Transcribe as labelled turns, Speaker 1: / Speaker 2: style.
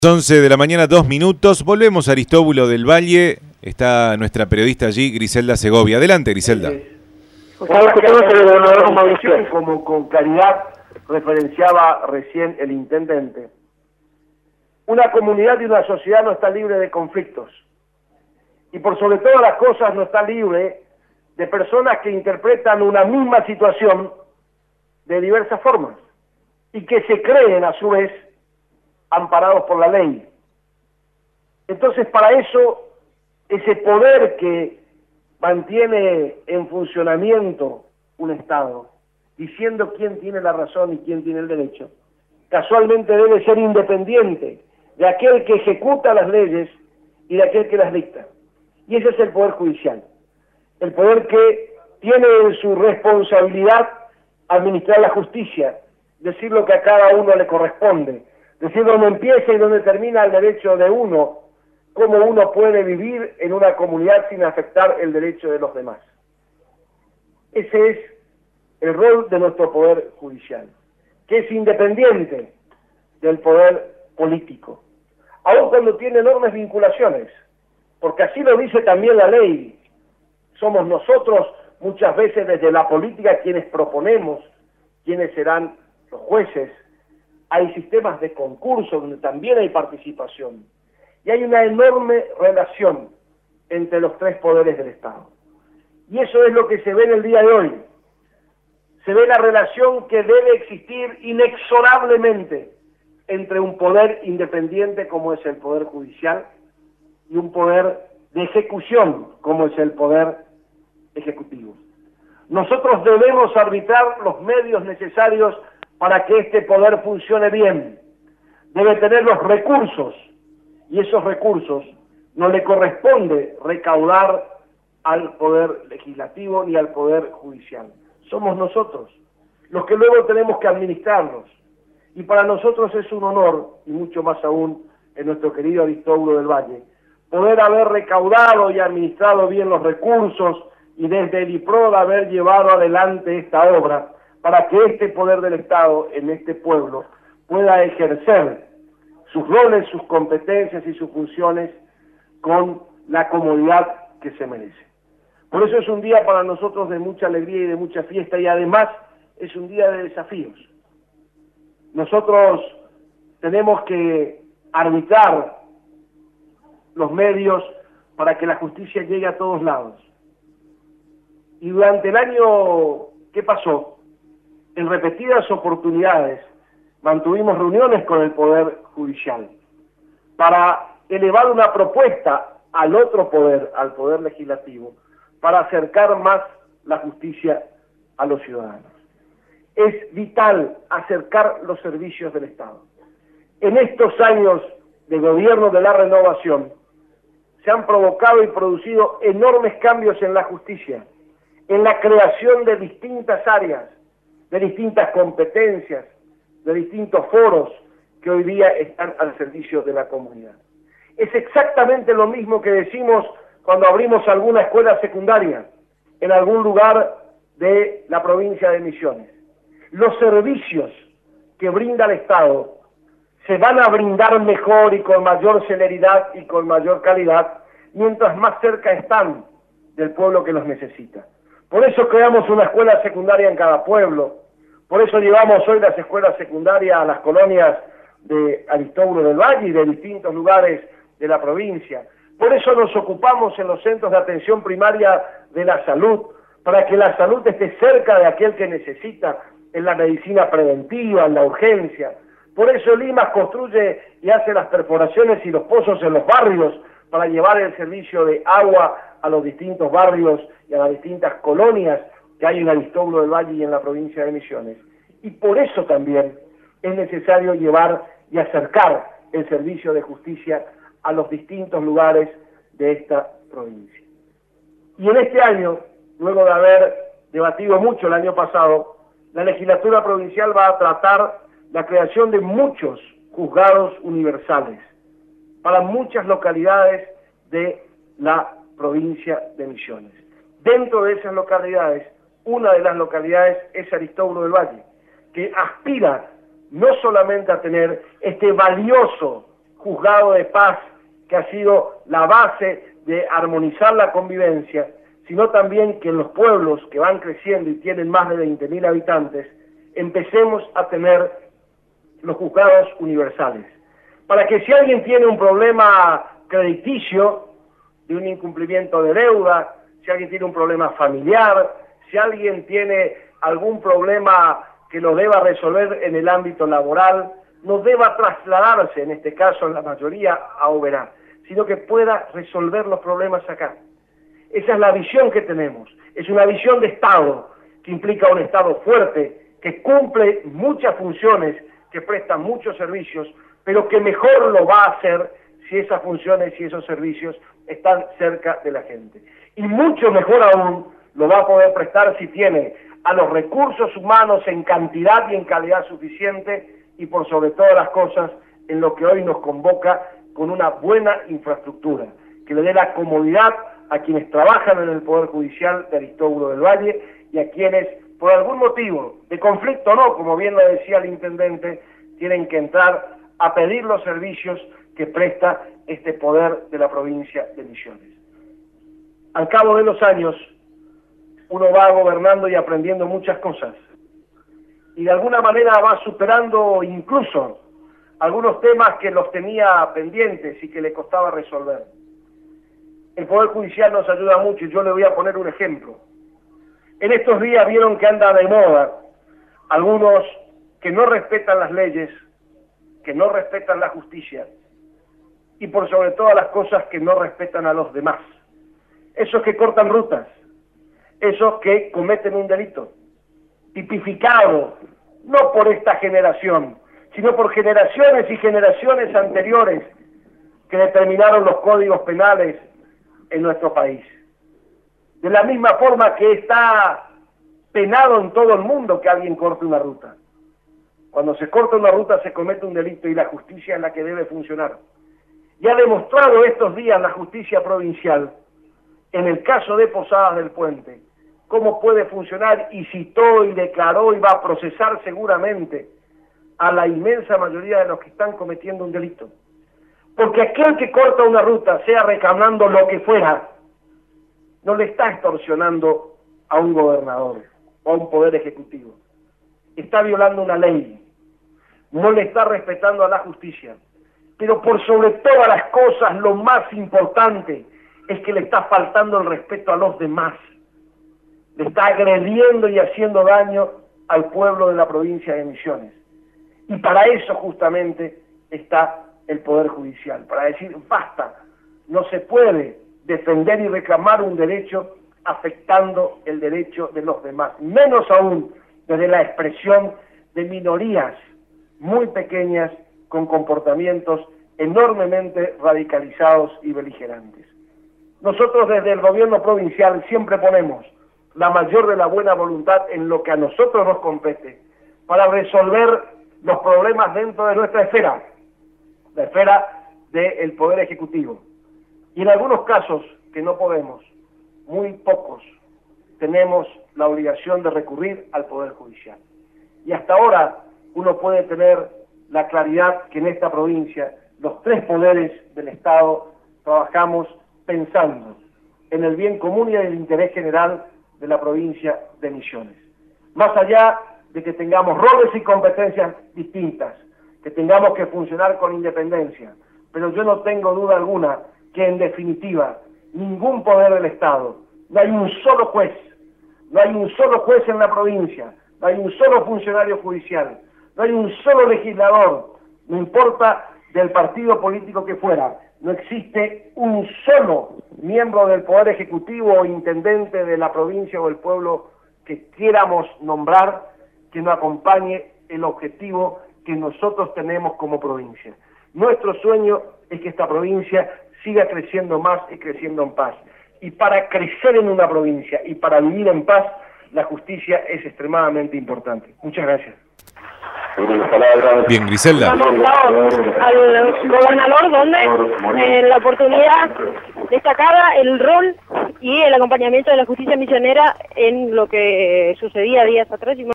Speaker 1: 11 de la mañana, 2 minutos. Volvemos a Aristóbulo del Valle. Está nuestra periodista allí, Griselda Segovia. Adelante, Griselda.
Speaker 2: Como con claridad referenciaba recién el intendente, una comunidad y una sociedad no está libre de conflictos. Y por sobre todas las cosas no está libre de personas que interpretan una misma situación de diversas formas y que se creen a su vez amparados por la ley. Entonces, para eso, ese poder que mantiene en funcionamiento un Estado, diciendo quién tiene la razón y quién tiene el derecho, casualmente debe ser independiente de aquel que ejecuta las leyes y de aquel que las dicta. Y ese es el Poder Judicial. El poder que tiene en su responsabilidad administrar la justicia, decir lo que a cada uno le corresponde, decir dónde empieza y dónde termina el derecho de uno, cómo uno puede vivir en una comunidad sin afectar el derecho de los demás. Ese es el rol de nuestro Poder Judicial, que es independiente del poder político, aun cuando tiene enormes vinculaciones, porque así lo dice también la ley. Somos nosotros muchas veces desde la política quienes proponemos quiénes serán los jueces. Hay sistemas de concurso donde también hay participación. Y hay una enorme relación entre los tres poderes del Estado. Y eso es lo que se ve en el día de hoy. Se ve la relación que debe existir inexorablemente entre un poder independiente como es el Poder Judicial y un poder de ejecución como es el Poder Ejecutivo. Nosotros debemos arbitrar los medios necesarios para que este poder funcione bien. Debe tener los recursos, y esos recursos no le corresponde recaudar al Poder Legislativo ni al Poder Judicial. Somos nosotros los que luego tenemos que administrarlos. Y para nosotros es un honor, y mucho más aún en nuestro querido Aristóbulo del Valle, poder haber recaudado y administrado bien los recursos y desde el IPROD haber llevado adelante esta obra para que este poder del Estado en este pueblo pueda ejercer sus roles, sus competencias y sus funciones con la comodidad que se merece. Por eso es un día para nosotros de mucha alegría y de mucha fiesta, y además es un día de desafíos. Nosotros tenemos que arbitrar los medios para que la justicia llegue a todos lados. Y durante el año que pasó, en repetidas oportunidades, mantuvimos reuniones con el Poder Judicial para elevar una propuesta al otro poder, al Poder Legislativo, para acercar más la justicia a los ciudadanos. Es vital acercar los servicios del Estado. En estos años de gobierno de la renovación, se han provocado y producido enormes cambios en la justicia, en la creación de distintas áreas, de distintas competencias, de distintos foros que hoy día están al servicio de la comunidad. Es exactamente lo mismo que decimos cuando abrimos alguna escuela secundaria en algún lugar de la provincia de Misiones. Los servicios que brinda el Estado se van a brindar mejor y con mayor celeridad y con mayor calidad mientras más cerca están del pueblo que los necesita. Por eso creamos una escuela secundaria en cada pueblo. Por eso llevamos hoy las escuelas secundarias a las colonias de Aristóbulo del Valle y de distintos lugares de la provincia. Por eso nos ocupamos en los centros de atención primaria de la salud, para que la salud esté cerca de aquel que necesita, en la medicina preventiva, en la urgencia. Por eso Limas construye y hace las perforaciones y los pozos en los barrios para llevar el servicio de agua a los distintos barrios y a las distintas colonias que hay en Aristóbulo del Valle y en la provincia de Misiones. Y por eso también es necesario llevar y acercar el servicio de justicia a los distintos lugares de esta provincia. Y en este año, luego de haber debatido mucho el año pasado, la legislatura provincial va a tratar la creación de muchos juzgados universales para muchas localidades de la provincia de Misiones. Dentro de esas localidades, una de las localidades es Aristóbulo del Valle, que aspira no solamente a tener este valioso juzgado de paz que ha sido la base de armonizar la convivencia, sino también que en los pueblos que van creciendo y tienen más de 20.000 habitantes, empecemos a tener los juzgados universales. Para que si alguien tiene un problema crediticio, de un incumplimiento de deuda, si alguien tiene un problema familiar, si alguien tiene algún problema que lo deba resolver en el ámbito laboral, no deba trasladarse, en este caso en la mayoría, a Oberá, sino que pueda resolver los problemas acá. Esa es la visión que tenemos. Es una visión de Estado, que implica un Estado fuerte, que cumple muchas funciones, que presta muchos servicios, pero que mejor lo va a hacer si esas funciones y esos servicios están cerca de la gente. Y mucho mejor aún lo va a poder prestar si tiene a los recursos humanos en cantidad y en calidad suficiente, y por sobre todas las cosas en lo que hoy nos convoca, con una buena infraestructura, que le dé la comodidad a quienes trabajan en el Poder Judicial de Aristóbulo del Valle y a quienes, por algún motivo, de conflicto o no, como bien lo decía el intendente, tienen que entrar a pedir los servicios que presta este poder de la provincia de Misiones. Al cabo de los años, uno va gobernando y aprendiendo muchas cosas, y de alguna manera va superando incluso algunos temas que los tenía pendientes y que le costaba resolver. El Poder Judicial nos ayuda mucho, y yo le voy a poner un ejemplo. En estos días vieron que anda de moda algunos que no respetan las leyes, que no respetan la justicia, y por sobre todas las cosas que no respetan a los demás. Esos que cortan rutas, esos que cometen un delito, tipificado no por esta generación, sino por generaciones y generaciones anteriores que determinaron los códigos penales en nuestro país. De la misma forma que está penado en todo el mundo que alguien corte una ruta. Cuando se corta una ruta se comete un delito y la justicia es la que debe funcionar. Y ha demostrado estos días la justicia provincial, en el caso de Posadas del Puente, cómo puede funcionar, y citó y declaró y va a procesar seguramente a la inmensa mayoría de los que están cometiendo un delito. Porque aquel que corta una ruta, sea reclamando lo que fuera, no le está extorsionando a un gobernador o a un poder ejecutivo. Está violando una ley, no le está respetando a la justicia. Pero por sobre todas las cosas, lo más importante es que le está faltando el respeto a los demás. Le está agrediendo y haciendo daño al pueblo de la provincia de Misiones. Y para eso justamente está el Poder Judicial, para decir, basta, no se puede defender y reclamar un derecho afectando el derecho de los demás, menos aún desde la expresión de minorías muy pequeñas con comportamientos enormemente radicalizados y beligerantes. Nosotros desde el gobierno provincial siempre ponemos la mayor de la buena voluntad en lo que a nosotros nos compete para resolver los problemas dentro de nuestra esfera, la esfera del Poder Ejecutivo. Y en algunos casos que no podemos, muy pocos, tenemos la obligación de recurrir al Poder Judicial. Y hasta ahora uno puede tener la claridad que en esta provincia los tres poderes del Estado trabajamos pensando en el bien común y en el interés general de la provincia de Misiones. Más allá de que tengamos roles y competencias distintas, que tengamos que funcionar con independencia, pero yo no tengo duda alguna que en definitiva ningún poder del Estado, no hay un solo juez, no hay un solo juez en la provincia, no hay un solo funcionario judicial, no hay un solo legislador, no importa del partido político que fuera, no existe un solo miembro del Poder Ejecutivo o intendente de la provincia o el pueblo que quieramos nombrar que no acompañe el objetivo que nosotros tenemos como provincia. Nuestro sueño es que esta provincia siga creciendo más y creciendo en paz. Y para crecer en una provincia y para vivir en paz, la justicia es extremadamente importante. Muchas gracias.
Speaker 1: Bien, Griselda.
Speaker 3: Hemos dado al gobernador donde en la oportunidad destacada el rol y el acompañamiento de la justicia misionera en lo que sucedía días atrás.